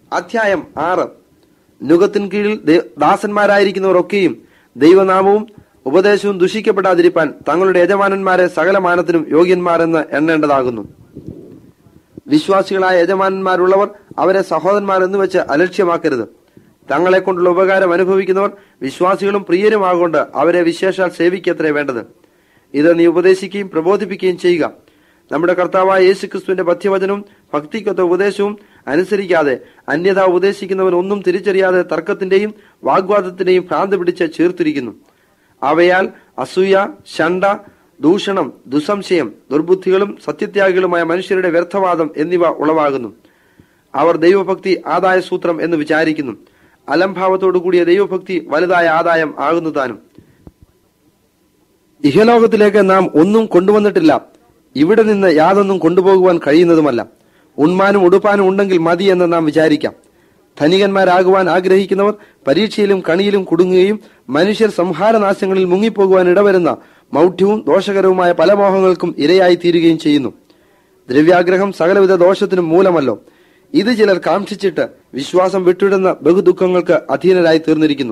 അധ്യായം 6. നുകത്തിൻ കീഴിൽ ദാസന്മാരായിരിക്കുന്നവരൊക്കെയും ദൈവനാമവും ഉപദേശവും ദുഷിക്കപ്പെടാതിരിപ്പാൻ തങ്ങളുടെ യജമാനന്മാരെ സകല മാനത്തിനും യോഗ്യന്മാരെന്ന് എണ്ണേണ്ടതാകുന്നു. വിശ്വാസികളായ യജമാനന്മാരുള്ളവർ അവരെ സഹോദരന്മാർ എന്ന് വെച്ച് അലക്ഷ്യമാക്കരുത്. തങ്ങളെ കൊണ്ടുള്ള ഉപകാരം അനുഭവിക്കുന്നവർ വിശ്വാസികളും പ്രിയരുമാകൊണ്ട് അവരെ വിശേഷാൽ സേവിക്കത്രേ വേണ്ടത്. ഇത് നീ ഉപദേശിക്കുകയും പ്രബോധിപ്പിക്കുകയും ചെയ്യുക. നമ്മുടെ കർത്താവായ യേശുക്രിസ്തുവിന്റെ പഥ്യവചനവും ഭക്തിക്കൊത്ത ഉപദേശവും അനുസരിക്കാതെ അന്യഥ ഉപദേശിക്കുന്നവൻ ഒന്നും തിരിച്ചറിയാതെ തർക്കത്തിന്റെയും വാഗ്വാദത്തിന്റെയും ഭ്രാന്ത് പിടിച്ച് ചേർത്തിരിക്കുന്നു. അവയാൽ അസൂയ, ശണ്ട, ദൂഷണം, ദുസംശയം, ദുർബുദ്ധികളും സത്യത്യാഗികളുമായ മനുഷ്യരുടെ വ്യർത്ഥവാദം എന്നിവ ഉളവാകുന്നു. അവർ ദൈവഭക്തി ആദായ സൂത്രം എന്ന് വിചാരിക്കുന്നു. അലംഭാവത്തോടു കൂടിയ ദൈവഭക്തി വലുതായ ആദായം ആകുന്നു താനും. ഇഹലോകത്തിലേക്ക് നാം ഒന്നും കൊണ്ടുവന്നിട്ടില്ല, ഇവിടെ നിന്ന് യാതൊന്നും കൊണ്ടുപോകുവാൻ കഴിയുന്നതുമല്ല. ഉണ്മാനും ഉടുപ്പാനും ഉണ്ടെങ്കിൽ മതി എന്ന് നാം വിചാരിക്കാം. ധനികന്മാരാകുവാൻ ആഗ്രഹിക്കുന്നവർ പരീക്ഷയിലും കണിയിലും കുടുങ്ങുകയും മനുഷ്യർ സംഹാരനാശങ്ങളിൽ മുങ്ങിപ്പോകുവാൻ ഇടവരുന്ന മൗഢ്യവും ദോഷകരവുമായ പല മോഹങ്ങൾക്കും ഇരയായി തീരുകയും ചെയ്യുന്നു. ദ്രവ്യാഗ്രഹം സകലവിധ ദോഷത്തിനും മൂലമല്ലോ. ഇത് ചിലർ കാക്ഷിച്ചിട്ട് വിശ്വാസം വിട്ടിടുന്ന ബഹുദുഃഖങ്ങൾക്ക് അധീനരായി തീർന്നിരിക്കുന്നു.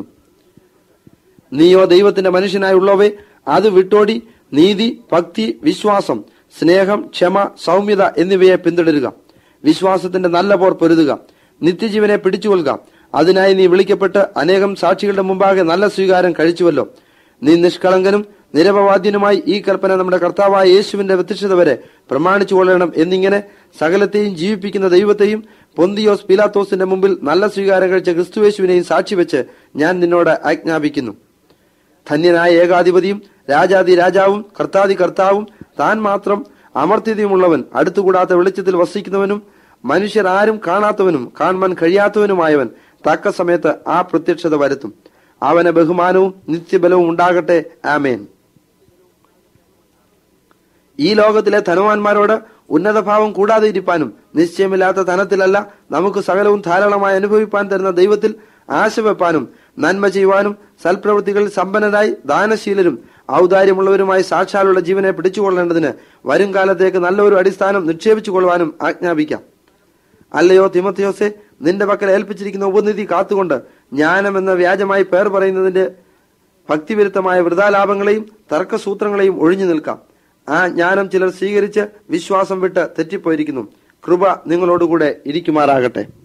നീയോ ദൈവത്തിന്റെ മനുഷ്യനായുള്ളവേ, അത് വിട്ടോടി നീതി, ഭക്തി, വിശ്വാസം, സ്നേഹം, ക്ഷമ, സൗമ്യത എന്നിവയെ പിന്തുടരുക. വിശ്വാസത്തിന്റെ നല്ല പോർ പൊരുതുക. നിത്യജീവനെ പിടിച്ചുകൊള്ളുക. അതിനായി നീ വിളിക്കപ്പെട്ട് അനേകം സാക്ഷികളുടെ മുമ്പാകെ നല്ല സ്വീകാരം കഴിച്ചുവല്ലോ. നീ നിഷ്കളങ്കനും നിരപവാദ്യനുമായി ഈ കൽപ്പന നമ്മുടെ കർത്താവായ യേശുവിന്റെ പ്രത്യക്ഷത വരെ പ്രമാണിച്ചു കൊള്ളണം എന്നിങ്ങനെ സകലത്തെയും ജീവിപ്പിക്കുന്ന ദൈവത്തെയും പൊന്തിയോസ് പീലാത്തോസിന്റെ മുമ്പിൽ നല്ല സ്വീകാരം കഴിച്ച ക്രിസ്തുയേശുവിനെയും സാക്ഷിവെച്ച് ഞാൻ നിന്നോട് ആജ്ഞാപിക്കുന്നു. ധന്യനായ ഏകാധിപതിയും രാജാതി രാജാവും കർത്താതി കർത്താവും താൻ മാത്രം അമർത്യതയുമുള്ളവൻ, അടുത്തുകൂടാത്ത വെളിച്ചത്തിൽ വസിക്കുന്നവനും മനുഷ്യർ ആരും കാണാത്തവനും കാണാൻ കഴിയാത്തവനുമായവൻ തക്ക സമയത്ത് ആ പ്രത്യക്ഷത വരുത്തും. അവന് ബഹുമാനവും നിത്യബലവും ഉണ്ടാകട്ടെ. ആമേൻ. ഈ ലോകത്തിലെ ധനവാന്മാരോട് ഉന്നതഭാവം കൂടാതെ ഇരിപ്പാനും നിശ്ചയമില്ലാത്ത ധനത്തിലല്ല, നമുക്ക് സകലവും ധാരാളമായി അനുഭവിപ്പാൻ തരുന്ന ദൈവത്തിൽ ആശ വെപ്പാനും നന്മ ചെയ്യുവാനും സൽപ്രവൃത്തികളിൽ സമ്പന്നരായി ദാനശീലരും ഔദാര്യമുള്ളവരുമായി സാക്ഷാലുള്ള ജീവനെ പിടിച്ചുകൊള്ളേണ്ടതിന് വരും കാലത്തേക്ക് നല്ലൊരു അടിസ്ഥാനം നിക്ഷേപിച്ചു കൊള്ളുവാനും ആജ്ഞാപിക്കാം. അല്ലയോ തിമോഥെയോസേ, നിന്റെ പക്കൽ ഏൽപ്പിച്ചിരിക്കുന്ന ഉപനിധി കാത്തുകൊണ്ട് ജ്ഞാനം എന്ന വ്യാജമായി പേർ പറയുന്നതിന്റെ ഭക്തിവിരുദ്ധമായ വൃഥാലാഭങ്ങളെയും തർക്കസൂത്രങ്ങളെയും ഒഴിഞ്ഞു നിൽക്കാം. ആ ജ്ഞാനം ചിലർ സ്വീകരിച്ച് വിശ്വാസം വിട്ട് തെറ്റിപ്പോയിരിക്കുന്നു. കൃപ നിങ്ങളോടുകൂടെ ഇരിക്കുമാറാകട്ടെ.